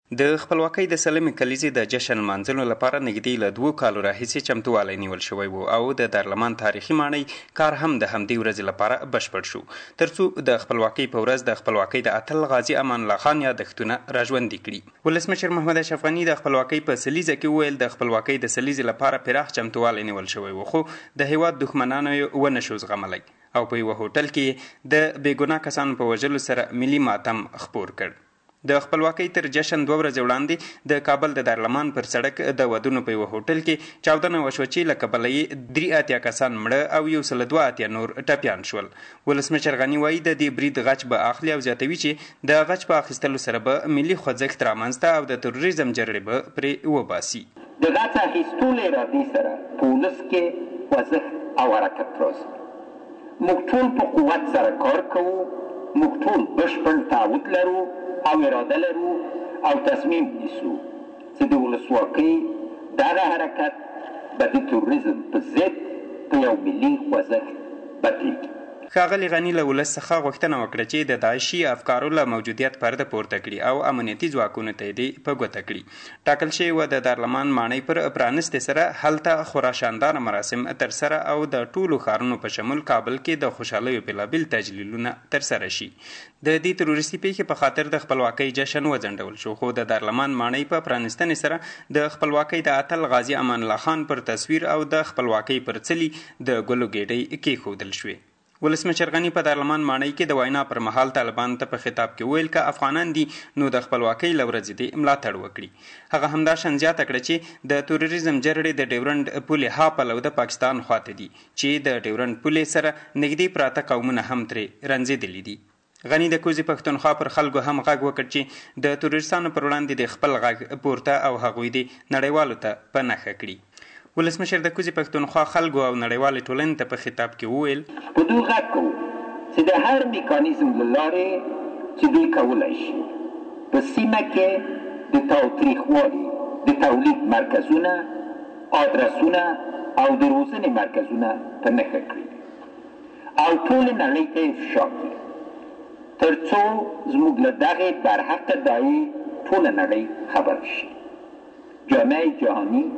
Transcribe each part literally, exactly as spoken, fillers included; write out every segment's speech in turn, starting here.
د خپلواکۍ د سلمې کلیزې د جشن لمانځلو لپاره نږدې له دوو کالو راهیسې چمتووالی نیول شوی و او د دارلمان تاریخي ماڼۍ کار هم د همدې ورځې لپاره بشپړ شو ترڅو د خپلواکۍ په ورځ د خپلواکۍ د اتل غازي امان الله خان یادښتونه راژوندي کړي. ولسمشر محمد اشرف غني د خپلواکۍ په سلیزه کې وویل د خپلواکۍ د سلیزې لپاره پراخ چمتووالی نیول شوی و، خو د هیواد دښمنانو یې ونه شو زغملی او په یوه هوټل کې د بې ګناه کسانو په وژلو سره ملي ماتم خپور کړ. د خپلواکۍ تر جشن دوه ورځې وړاندې د کابل د دارلمان پر سړک د ودونو په یوه هوټل کې چاودنه وشوه چې له کبله یې درې اتیا کسان مړه او یو سل دوه اتیا نور ټپیان شول. ولسمشر غني وایي د دې برید غچ به اخلي او زیاتوي چې د غچ په اخیستلو سره به ملي خوځښت رامنځته او د تروریزم جرړې به پرې وباسي. د غچ اخیستلو ارادې سره په ولس کې خوځښت او حرکت راځي. موږ ټول په قوت سره کار کوو، موږ ټول بشپړ تعهد لرو او اراده لرو او تصمیم نیسو چې د ولسواکۍ دغه حرکت به د تروریزم په ضد په یو ملي خوځښت بدلېږي. ښاغلي غني له ولس څخه غوښتنه وکړه چې د داعشي افکارو له موجودیت پرده پورته کړي او امنیتي ځواکونو ته یې په ګوته کړي. ټاکل شوې وه د دارلمان ماڼۍ پر پرانستې سره هلته خورا شانداره مراسم ترسره او د ټولو ښارونو په شمول کابل کې د خوشحالیو بېلابېل تجلیلونه ترسره شي. د دې تروریستي پیښې په خاطر د خپلواکۍ جشن وځنډول شو، خو د دارلمان ماڼۍ په پرانستنې سره د خپلواکۍ د اتل غازي امان الله خان پر تصویر او د خپلواکۍ پر څلي د ګلو ګېډۍ کېښودل شوې. ولسمشر غني په دارلمان ماڼۍ کې د وینا پر مهال طالبانو ته په خطاب کې ویل که افغانان دي نو د خپلواکۍ له ورځې دې ملاتړ وکړي. هغه همداشان زیاته کړه چې د تروریزم جرړې د ډیورنډ پولې ها پلو د پاکستان خواته دي چې د ډیورنډ پولې سره نږدې پراته قومونه هم ترې رنځېدلي دي. غني د کوزي پښتونخوا پر خلکو هم غږ وکړ چې د تروریستانو پر وړاندې د خپل غږ پورته او هغوی د نړیوالو ته په نښه کړي. ولسمشر د کوزي پښتونخوا خلکو او نړیوالې ټولنې ته په خطاب کې وویل په دوی غږ کوو چې د هر میکانیزم له لارې چې دوی کولی شي په سیمه کې د تاوتریخوالي د تولید مرکزونه، آدرسونه او د روزنې مرکزونه په نښه کړي او ټولې نړۍ ته یې فشار کړي تر څو زموږ له دغې برحقه داعیې ټوله نړۍ خبر شي. جامعه جهاني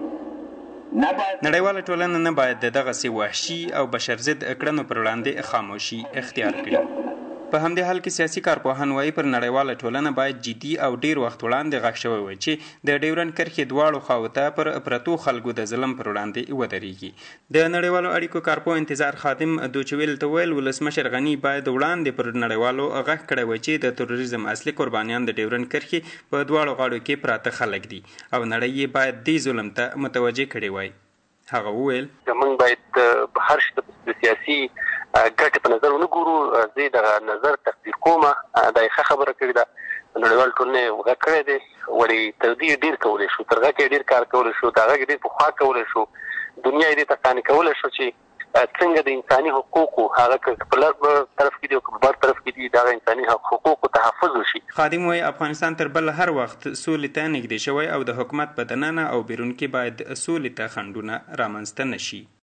نړیواله ټولنه نه باید د دغسې وحشي او بشرضد کړنو پر وړاندې خاموشي اختیار کړي. په همدې حال کې سیاسي کارپوهان وایي پر نړیواله ټولنه باید جدي او ډیر وخت وړاندې غږ شوی وای چې د ډیورنډ کرښې دواړو خواو ته پر پرتو خلکو د ظلم پر وړاندې ودرېږي. د نړیوالو اړیکو کارپو انتظار خادم دوچویل ته ویل ولسمشر غني باید وړاندې پر نړیوالو غږ کړی وای چې د تروریزم اصلي قربانیان د ډیورنډ کرښې په دواړو غاړو کې پراته خلک دي او نړۍ یې باید دې ظلم ته متوجه کړی وای. هغه وویل موږ باید په هر شي د سیاسي ګټې په نظر ونه ګورو. زه دغه نظر تقدیر کوم، دا یې ښه خبره کړې ده. نړیوال ټولنې غږ کړی دی، ولې تر دې ډېر کولی شو، تر غږ یې ډېر کار کولی شو، د هغه ډېر پخوا کولی شو. دنیا یې دې ته قانع کولی شو چې څنګه د انساني حقوقو هغه که په لر طرف کې دي او که په بر طرف کې دي دغه انساني حقوقو تحفظ وشي. خادم وایي افغانستان تر بل هر وخت سولې ته نږدې شوی او د حکومت په دننه او بیرون کې باید سولې ته خنډونه رامنځته نشي.